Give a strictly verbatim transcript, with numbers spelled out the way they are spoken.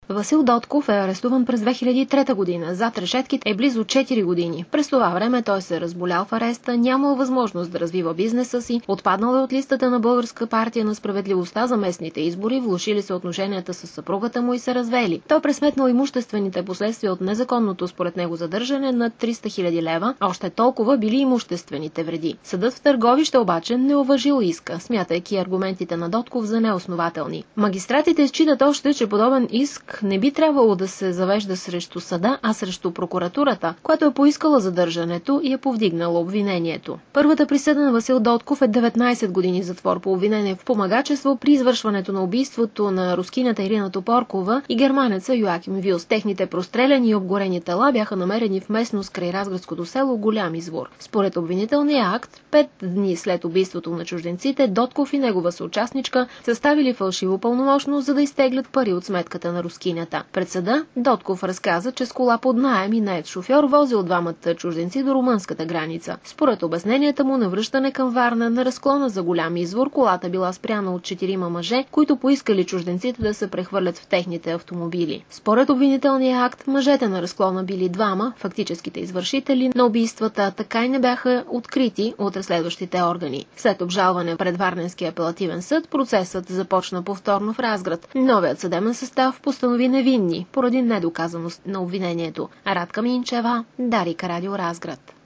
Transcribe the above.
Васил Дотков е арестуван през две хиляди и трета година. Зад решетките е близо четири години. През това време той се е разболял в ареста, нямал възможност да развива бизнеса си, отпаднал е от листата на Българска партия на справедливостта за местните избори, влошили се отношенията с съпругата му и се развели. Той пресметнал имуществените последствия от незаконното според него задържане на триста хиляди лева, още толкова били имуществените вреди. Съдът в Търговище обаче не уважил иска, смятайки аргументите на Дотков за неоснователни. Магистратите считат още, че подобен иск не би трябвало да се завежда срещу съда, а срещу прокуратурата, която е поискала задържането и е повдигнала обвинението. Първата присъда на Васил Дотков е деветнайсет години затвор по обвинение в помагачество при извършването на убийството на рускинята Ирина Топоркова и германеца Йоаким Вилс. Техните простреляни и обгорени тела бяха намерени в местност край разградското село Голям извор. Според обвинителния акт, пет дни след убийството на чужденците, Дотков и негова съучастничка съставили фалшиво пълномощно, за да изтеглят пари от сметката на рускинята. Пред съда Дотков разказа, че с кола под наем и нает шофьор возил двамата чужденци до румънската граница. Според обясненията му, на връщане към Варна на разклона за Голям извор, колата била спряна от четирима мъже, които поискали чужденците да се прехвърлят в техните автомобили. Според обвинителния акт, мъжете на разклона били двама, фактическите извършители на убийствата така и не бяха открити от разследващите органи. След обжалване пред Варненския апелативен съд, процесът започна повторно в Разград. Новият съдебен състав постанови невинни поради недоказаност на обвинението. Радка Минчева, Дарик Радио Разград.